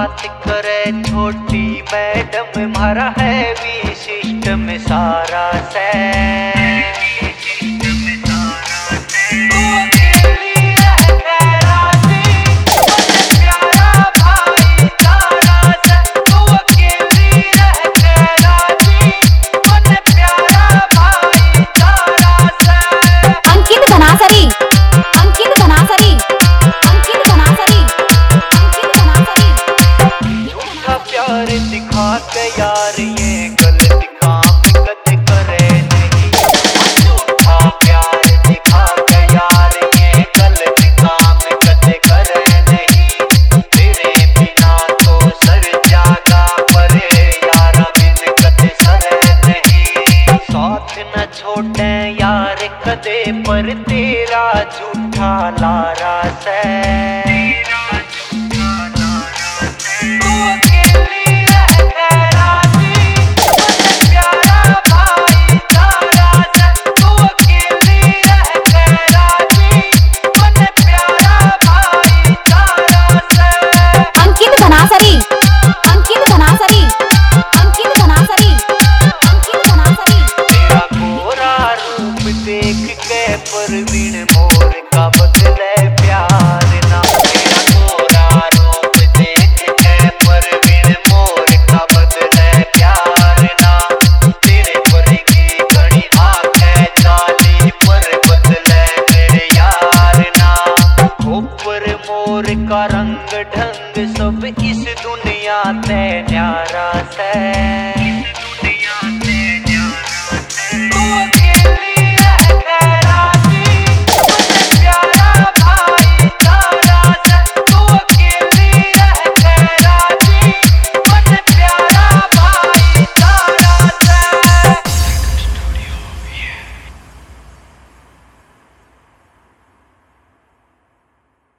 बात करे छोटी मैडम, हमारा हैवी सिस्टम सारा से। दिखा के यार ये गलत काम कद करे नहीं, झूठा प्यार दिखा के यार ये गलत काम कद करे नहीं। तेरे बिना तो सर जागा पर यार बिन कद सर नहीं। साथ न छोड़े यार कदे पर तेरा झूठा लारा से। देख के परवीन मोर का बदले प्यार ना, तेरा गोरा रूप देख के परवीन मोर का बदले प्यार ना। तेरे पर की घड़ी आके चाली पर बदले मेरे यार ना। ऊपर मोर का रंग ढंग सब इस दुनिया ते न्यारा से।